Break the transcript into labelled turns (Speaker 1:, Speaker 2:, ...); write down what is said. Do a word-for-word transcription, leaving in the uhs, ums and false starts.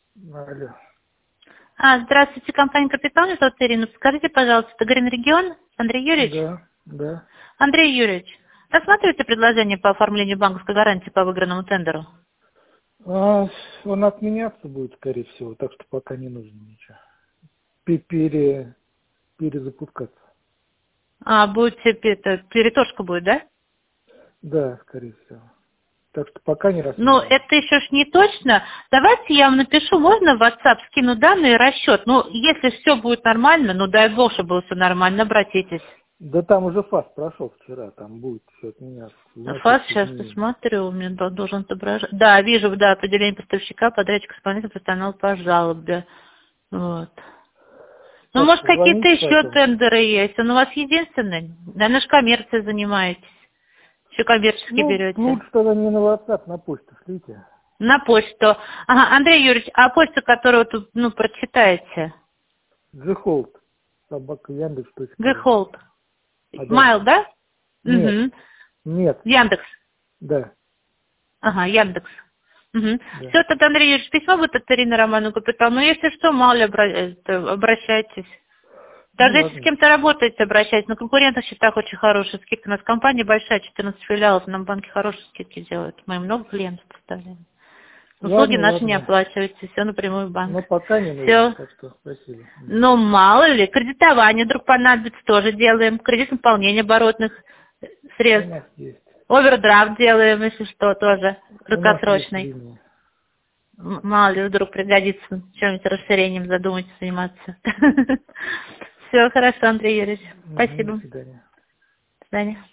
Speaker 1: Алло.
Speaker 2: А, здравствуйте, компания «Капитал», меня зовут Ирина. Скажите, пожалуйста, это Грин Регион? Андрей Юрьевич?
Speaker 1: Да, да.
Speaker 2: Андрей Юрьевич, рассматриваете предложение по оформлению банковской гарантии по выигранному тендеру?
Speaker 1: А, он отменяться будет, скорее всего, так что пока не нужно ничего. Пе- Пере, перезапускаться.
Speaker 2: А, будете, это, перетошка будет, да?
Speaker 1: Да, скорее всего. Так что пока не
Speaker 2: Ну,
Speaker 1: рассматриваем.
Speaker 2: это еще ж не точно. Давайте я вам напишу, можно в WhatsApp скину данные, расчет. Ну, если все будет нормально, ну, дай бог, чтобы было все нормально, обратитесь.
Speaker 1: Да там уже фаз прошел вчера, там будет все отменяться.
Speaker 2: ФАС,
Speaker 1: Значит,
Speaker 2: сейчас
Speaker 1: изменения.
Speaker 2: посмотрю, у меня до- должен отображать. Да, вижу, да, определение поставщика, подрядчик, исполнитель, профессионал по жалобе. Вот. Ну,
Speaker 1: Так
Speaker 2: может,
Speaker 1: что
Speaker 2: какие-то
Speaker 1: звоните по
Speaker 2: еще
Speaker 1: этому.
Speaker 2: тендеры есть? Он у вас единственный? Наверное, же коммерцией занимаетесь. Еще коммерчески
Speaker 1: Ну,
Speaker 2: берете.
Speaker 1: лучше тогда не на WhatsApp, на почту шлите.
Speaker 2: На почту. Ага, Андрей Юрьевич, а почту, которую вы тут, ну, прочитаете?
Speaker 1: Джихолд. Собака Яндекс точка ру.
Speaker 2: Гехолд.
Speaker 1: А
Speaker 2: Майл,
Speaker 1: дальше?
Speaker 2: да?
Speaker 1: Нет,
Speaker 2: Угу.
Speaker 1: нет,
Speaker 2: Яндекс.
Speaker 1: да,
Speaker 2: Ага, Яндекс. Угу.
Speaker 1: да.
Speaker 2: Все, тогда, Андрей Юрьевич, письмо будет от Ирины Роману Капитал. Ну, если что, мало ли, обра- это, обращайтесь.
Speaker 1: Ну
Speaker 2: Даже если с
Speaker 1: ладно.
Speaker 2: кем-то работаете, обращайтесь. На конкурентных счетах очень хорошие скидки. У нас компания большая, четырнадцать филиалов, нам банки хорошие скидки делают. Мы много клиентов представляем. Услуги
Speaker 1: Ладно,
Speaker 2: наши не
Speaker 1: ладно.
Speaker 2: оплачиваются, все напрямую в банк.
Speaker 1: Но пока не нужно,
Speaker 2: Все.
Speaker 1: так что спасибо. Мгм.
Speaker 2: Ну, мало ли, кредитование вдруг понадобится, тоже делаем. Кредит выполнения оборотных
Speaker 1: У
Speaker 2: средств.
Speaker 1: нас есть.
Speaker 2: Овердрафт делаем, если что, тоже
Speaker 1: У нас есть
Speaker 2: краткосрочный.
Speaker 1: линия.
Speaker 2: М- Мало ли, вдруг пригодится чем-нибудь расширением задумать заниматься. Все, хорошо, Андрей Юрьевич.
Speaker 1: Мгм, до
Speaker 2: Спасибо.
Speaker 1: свидания.
Speaker 2: До свидания.